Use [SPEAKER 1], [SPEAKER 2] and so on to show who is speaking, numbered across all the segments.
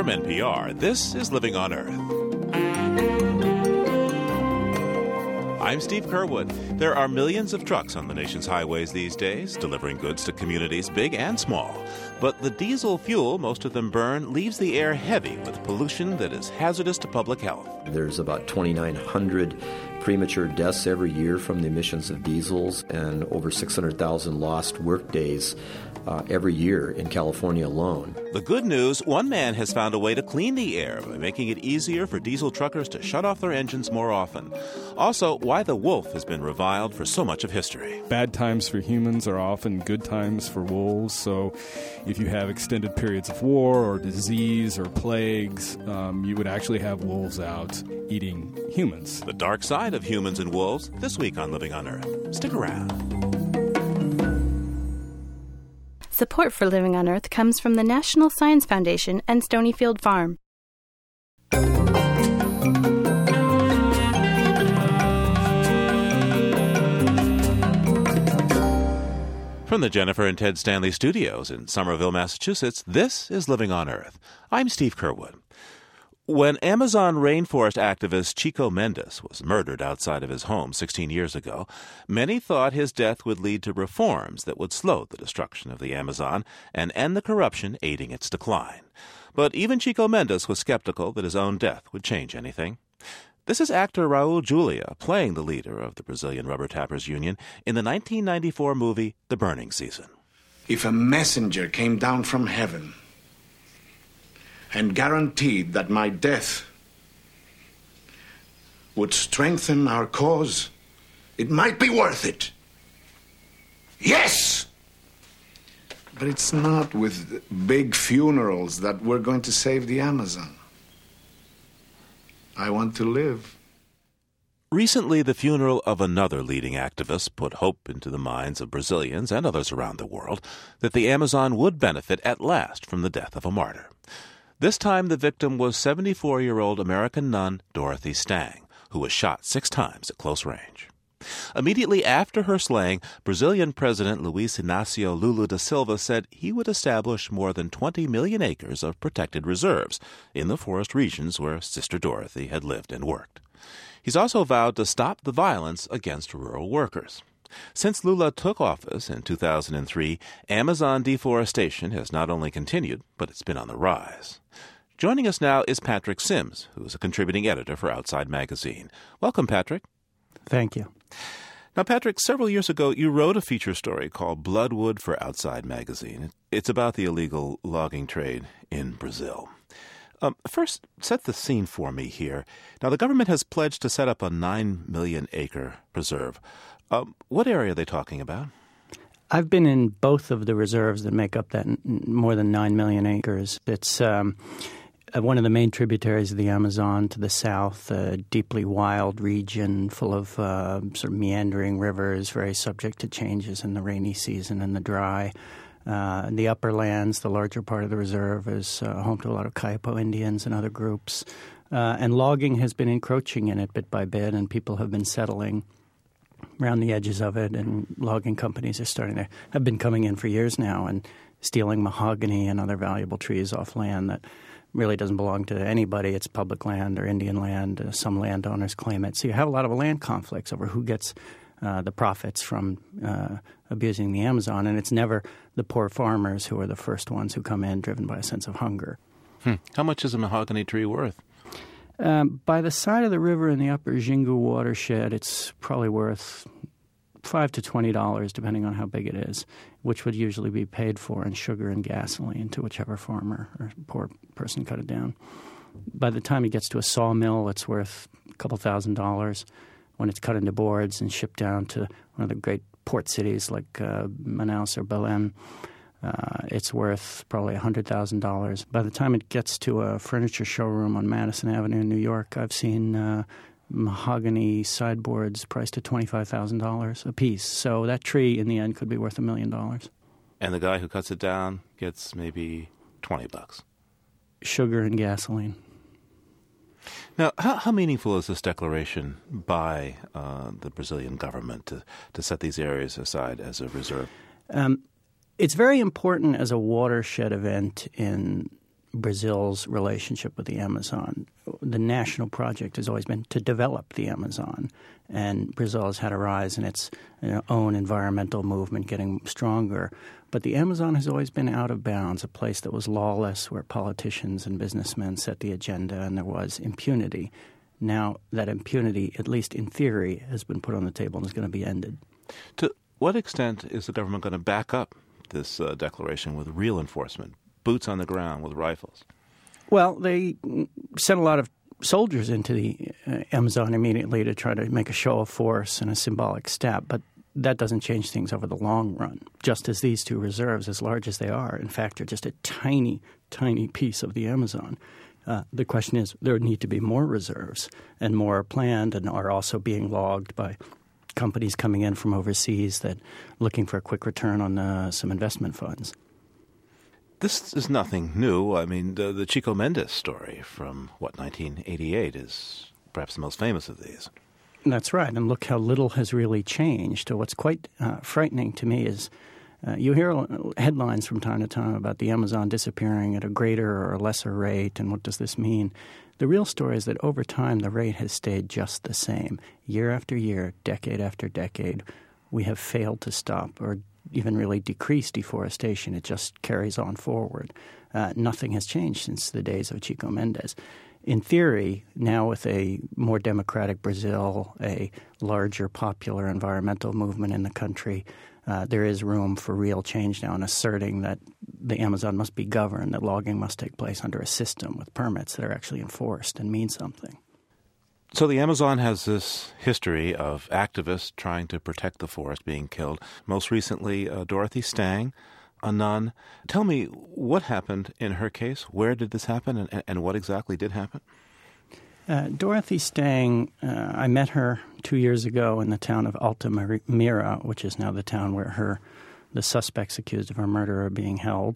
[SPEAKER 1] From NPR, this is Living on Earth. I'm Steve Curwood. There are millions of trucks on the nation's highways these days, delivering goods to communities big and small. But the diesel fuel most of them burn leaves the air heavy with pollution that is hazardous to public health.
[SPEAKER 2] There's about 2,900 premature deaths every year from the emissions of diesels and over 600,000 lost work days every year in California alone.
[SPEAKER 1] The good news, one man has found a way to clean the air by making it easier for diesel truckers to shut off their engines more often. Also, why the wolf has been reviled for so much of history.
[SPEAKER 3] Bad times for humans are often good times for wolves, so if you have extended periods of war or disease or plagues, you would actually have wolves out eating humans.
[SPEAKER 1] The dark side of humans and wolves, this week on Living on Earth. Stick around.
[SPEAKER 4] Support for Living on Earth comes from the National Science Foundation and Stonyfield Farm.
[SPEAKER 1] From the Jennifer and Ted Stanley Studios in Somerville, Massachusetts, this is Living on Earth. I'm Steve Curwood. When Amazon rainforest activist Chico Mendes was murdered outside of his home 16 years ago, many thought his death would lead to reforms that would slow the destruction of the Amazon and end the corruption aiding its decline. But even Chico Mendes was skeptical that his own death would change anything. This is actor Raul Julia playing the leader of the Brazilian Rubber Tappers Union in the 1994 movie The Burning Season.
[SPEAKER 5] If a messenger came down from heaven and guaranteed that my death would strengthen our cause, it might be worth it. Yes! But it's not with big funerals that we're going to save the Amazon. I want to live.
[SPEAKER 1] Recently, the funeral of another leading activist put hope into the minds of Brazilians and others around the world that the Amazon would benefit at last from the death of a martyr. This time, the victim was 74-year-old American nun Dorothy Stang, who was shot 6 times at close range. Immediately after her slaying, Brazilian President Luiz Inácio Lula da Silva said he would establish more than 20 million acres of protected reserves in the forest regions where Sister Dorothy had lived and worked. He's also vowed to stop the violence against rural workers. Since Lula took office in 2003, Amazon deforestation has not only continued, but it's been on the rise. Joining us now is Patrick Sims, who is a contributing editor for Outside Magazine. Welcome, Patrick.
[SPEAKER 6] Thank you.
[SPEAKER 1] Now, Patrick, several years ago, you wrote a feature story called Bloodwood for Outside Magazine. It's about the illegal logging trade in Brazil. First, set the scene for me here. Now, the government has pledged to set up a 9 million acre preserve. What area are they talking about?
[SPEAKER 6] I've been in both of the reserves that make up that more than 9 million acres. It's one of the main tributaries of the Amazon to the south, a deeply wild region full of sort of meandering rivers, very subject to changes in the rainy season and the dry. The upper lands, the larger part of the reserve, is home to a lot of Kayapo Indians and other groups. And logging has been encroaching in it bit by bit, and people have been settling around the edges of it, and logging companies have been coming in for years now and stealing mahogany and other valuable trees off land that really doesn't belong to anybody. It's public land or Indian land. Some landowners claim it. So you have a lot of land conflicts over who gets the profits from abusing the Amazon, and it's never the poor farmers who are the first ones who come in driven by a sense of hunger.
[SPEAKER 1] How much is a mahogany tree worth?
[SPEAKER 6] By the side of the river in the upper Xingu watershed, it's probably worth $5 to $20, depending on how big it is, which would usually be paid for in sugar and gasoline to whichever farmer or poor person cut it down. By the time it gets to a sawmill, it's worth a couple $1,000s. When it's cut into boards and shipped down to one of the great port cities like Manaus or Belém, it's worth probably $100,000. By the time it gets to a furniture showroom on Madison Avenue in New York, I've seen mahogany sideboards priced at $25,000 a piece. So that tree, in the end, could be worth $1 million.
[SPEAKER 1] And the guy who cuts it down gets maybe $20.
[SPEAKER 6] Sugar and gasoline.
[SPEAKER 1] Now, how meaningful is this declaration by the Brazilian government to set these areas aside as a reserve?
[SPEAKER 6] It's very important as a watershed event in Brazil's relationship with the Amazon. The national project has always been to develop the Amazon, and Brazil has had a rise in its own environmental movement, getting stronger. But the Amazon has always been out of bounds, a place that was lawless, where politicians and businessmen set the agenda, and there was impunity. Now that impunity, at least in theory, has been put on the table and is going to be ended.
[SPEAKER 1] To what extent is the government going to back up this declaration with real enforcement, boots on the ground with rifles?
[SPEAKER 6] Well, they sent a lot of soldiers into the Amazon immediately to try to make a show of force and a symbolic step, but that doesn't change things over the long run, just as these two reserves, as large as they are, in fact, are just a tiny, tiny piece of the Amazon. The question is, there need to be more reserves, and more are planned and are also being logged by companies coming in from overseas that looking for a quick return on some investment funds.
[SPEAKER 1] This is nothing new. I mean, the Chico Mendes story from, 1988 is perhaps the most famous of these.
[SPEAKER 6] That's right, and look how little has really changed. What's quite frightening to me is you hear headlines from time to time about the Amazon disappearing at a greater or a lesser rate, and what does this mean? The real story is that over time the rate has stayed just the same. Year after year, decade after decade, we have failed to stop or even really decrease deforestation. It just carries on forward. Nothing has changed since the days of Chico Mendes. In theory, now with a more democratic Brazil, a larger popular environmental movement in the country, there is room for real change now in asserting that the Amazon must be governed, that logging must take place under a system with permits that are actually enforced and mean something.
[SPEAKER 1] So the Amazon has this history of activists trying to protect the forest being killed. Most recently, Dorothy Stang, a nun. Tell me what happened in her case. Where did this happen, and what exactly did happen?
[SPEAKER 6] Dorothy Stang, I met her 2 years ago in the town of Altamira, which is now the town where the suspects accused of her murder are being held.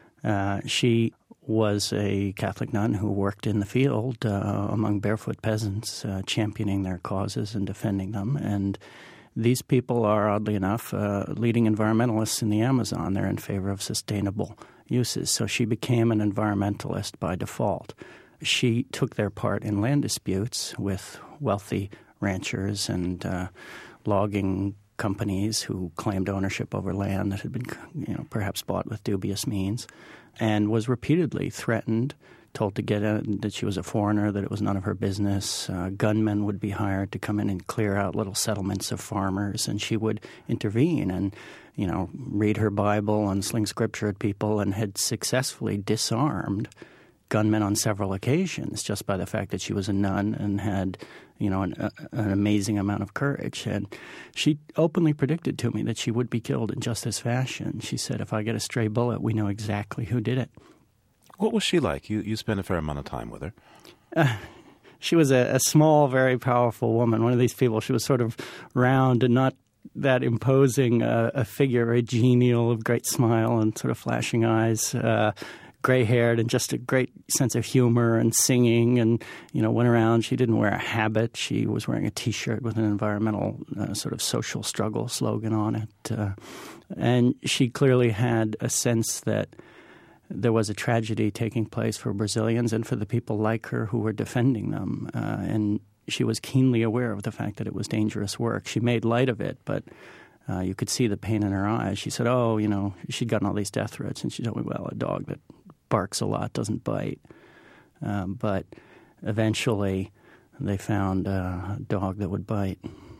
[SPEAKER 6] She was a Catholic nun who worked in the field among barefoot peasants, championing their causes and defending them. And these people are, oddly enough, leading environmentalists in the Amazon. They're in favor of sustainable uses. So she became an environmentalist by default. She took their part in land disputes with wealthy ranchers and logging companies who claimed ownership over land that had been, perhaps bought with dubious means, and was repeatedly threatened, told to get that she was a foreigner, that it was none of her business. Gunmen would be hired to come in and clear out little settlements of farmers, and she would intervene and, read her Bible and sling scripture at people, and had successfully disarmed gunmen on several occasions just by the fact that she was a nun and had, an amazing amount of courage. And she openly predicted to me that she would be killed in just this fashion. She said, if I get a stray bullet, we know exactly who did it.
[SPEAKER 1] What was she like? You spent a fair amount of time with her.
[SPEAKER 6] She was a small, very powerful woman. One of these people, she was sort of round and not that imposing a figure, very genial, of great smile and sort of flashing eyes, gray-haired, and just a great sense of humor and singing, and, went around. She didn't wear a habit. She was wearing a T-shirt with an environmental sort of social struggle slogan on it. And she clearly had a sense that there was a tragedy taking place for Brazilians and for the people like her who were defending them. And she was keenly aware of the fact that it was dangerous work. She made light of it, but you could see the pain in her eyes. She said, she'd gotten all these death threats, and she told me, well, a dog that barks a lot doesn't bite. But eventually they found a dog that would bite.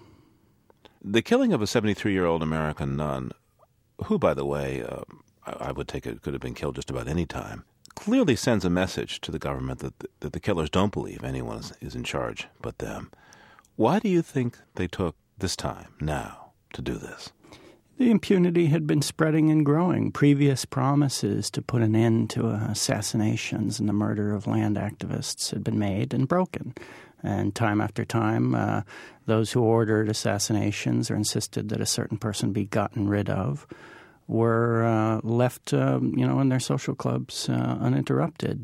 [SPEAKER 1] The killing of a 73-year-old American nun, who, by the way, I would take it could have been killed just about any time, clearly sends a message to the government that the killers don't believe anyone is in charge but them. Why do you think they took this time, now, to do this?
[SPEAKER 6] The impunity had been spreading and growing. Previous promises to put an end to assassinations and the murder of land activists had been made and broken. And time after time, those who ordered assassinations or insisted that a certain person be gotten rid of were left, in their social clubs uninterrupted.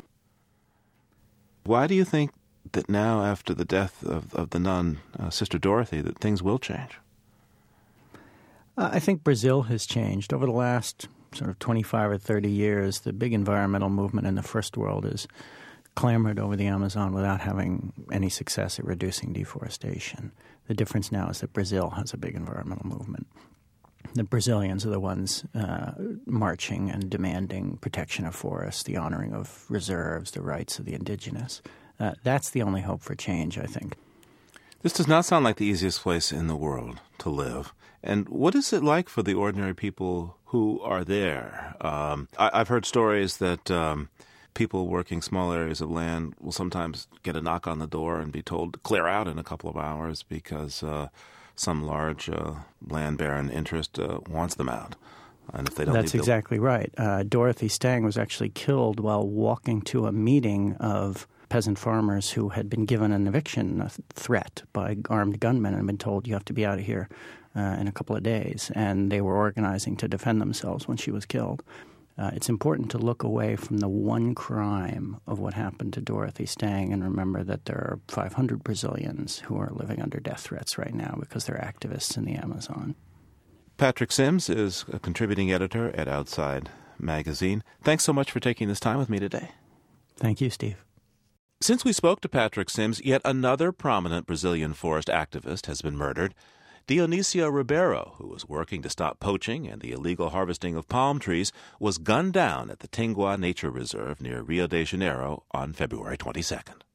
[SPEAKER 1] Why do you think that now, after the death of the nun, Sister Dorothy, that things will change?
[SPEAKER 6] I think Brazil has changed. Over the last sort of 25 or 30 years, the big environmental movement in the first world has clamored over the Amazon without having any success at reducing deforestation. The difference now is that Brazil has a big environmental movement. The Brazilians are the ones marching and demanding protection of forests, the honoring of reserves, the rights of the indigenous. That's the only hope for change, I think.
[SPEAKER 1] This does not sound like the easiest place in the world to live. And what is it like for the ordinary people who are there? I've heard stories that people working small areas of land will sometimes get a knock on the door and be told to clear out in a couple of hours because some large land baron interest wants them out. And if they don't,
[SPEAKER 6] that's exactly right. Dorothy Stang was actually killed while walking to a meeting of peasant farmers who had been given an eviction threat by armed gunmen and been told, you have to be out of here in a couple of days. And they were organizing to defend themselves when she was killed. It's important to look away from the one crime of what happened to Dorothy Stang and remember that there are 500 Brazilians who are living under death threats right now because they're activists in the Amazon.
[SPEAKER 1] Patrick Sims is a contributing editor at Outside Magazine. Thanks so much for taking this time with me today.
[SPEAKER 6] Thank you, Steve.
[SPEAKER 1] Since we spoke to Patrick Sims, yet another prominent Brazilian forest activist has been murdered. Dionísio Ribeiro, who was working to stop poaching and the illegal harvesting of palm trees, was gunned down at the Tinguá Nature Reserve near Rio de Janeiro on February 22nd.